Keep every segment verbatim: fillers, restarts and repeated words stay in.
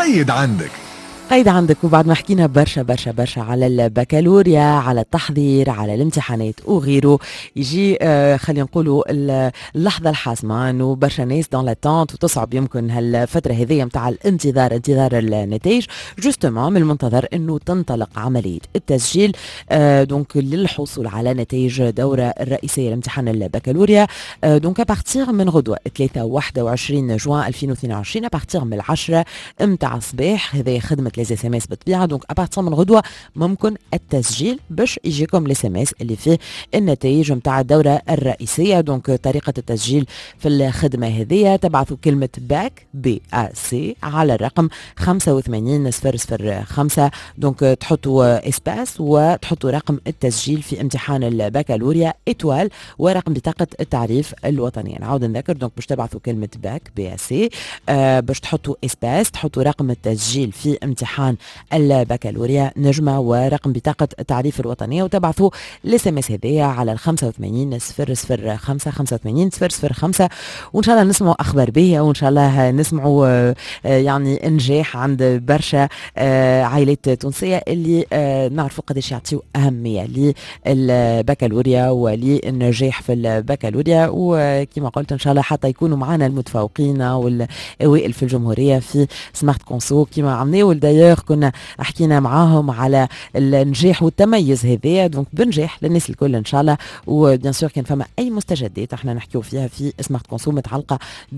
قيد عندك قيد عندك. وبعد ما حكينا برشا برشا برشا على البكالوريا، على التحضير، على الامتحانات وغيره، يجي آه خلينا نقولوا اللحظه الحاسمه انه برشا ناس دون لاتونت وتصعب يمكن هالفتره هذه نتاع الانتظار انتظار النتائج. جوستومون من المنتظر انه تنطلق عمليه التسجيل آه دونك للحصول على نتائج دوره الرئيسيه لامتحان البكالوريا. آه دونك ابارتيغ من غدوه ثلاثة وواحد وعشرين جوان ألفين واثنين وعشرين، ابارتيغ من العشرة متاع الصباح، هذه خدمه لي اس ام اس بالطبيعه. دونك ابارتيغ من غدوه ممكن التسجيل باش يجيكم لي اس ام اس اللي فيه النتائج نتاع الدوره الرئيسيه. دونك طريقه التسجيل في الخدمه هذه، تبعثوا كلمه باك بي ا سي على الرقم خمسة وثمانين صفر صفر خمسة. دونك تحطوا اسباس وتحطوا رقم التسجيل في امتحان البكالوريا اتوال ورقم بطاقه التعريف الوطنيه. نعاود نذكر، دونك باش تبعثوا كلمه باك بي ا سي آه باش تحطوا اسباس، تحطوا رقم التسجيل في امتحان البكالوريا نجمة ورقم بطاقة التعريف الوطنية، وتبعثوا الاس ام اس هذيا على ال خمسة وثمانين صفر صفر خمسة خمسة وثمانين صفر صفر خمسة. وان شاء الله نسمعوا اخبار باهية، وان شاء الله نسمعوا يعني انجاح عند برشا عائلات تونسية اللي نعرفوا قداش يعطيوا اهمية للبكالوريا وللنجاح في البكالوريا. وكما قلت ان شاء الله حتى يكونوا معنا المتفوقين والاوائل في الجمهورية في سمارت كونسو كما عملناه. دايوغ كنا حكينا معاهم على النجاح والتميز هذايا، دونك بنجاح للناس الكل ان شاء الله. وبيان سور كان فما اي مستجدات احنا نحكيو فيها في سمارت كونسو متعلقه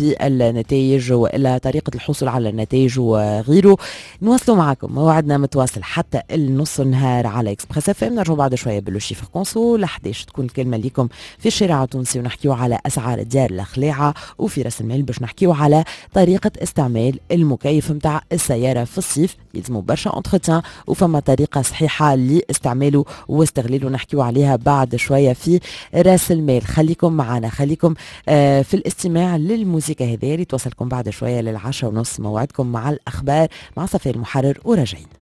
بالنتائج والا طريقه الحصول على النتائج وغيره، نواصلوا معكم. موعدنا متواصل حتى النص النهار على اكسبريس اف ام. نرجعوا بعد شويه بالشيفر كونسو ل إحدى عشر تكون الكلمه ليكم في الشارع التونسي، ونحكيو على اسعار الديار الخلاعه. وفي راس المال باش نحكيو على طريقه استعمال المكيف نتاع السياره في الصيف، يلزموا برشا انتروتيان وفما طريقه صحيحه لاستعماله واستغلاله، نحكيو عليها بعد شويه في راس المال. خليكم معنا، خليكم آه في الاستماع للموسيقى هذه اللي توصلكم بعد شويه للعشرة ونص. موعدكم مع الاخبار مع صفي المحرر وراجعين.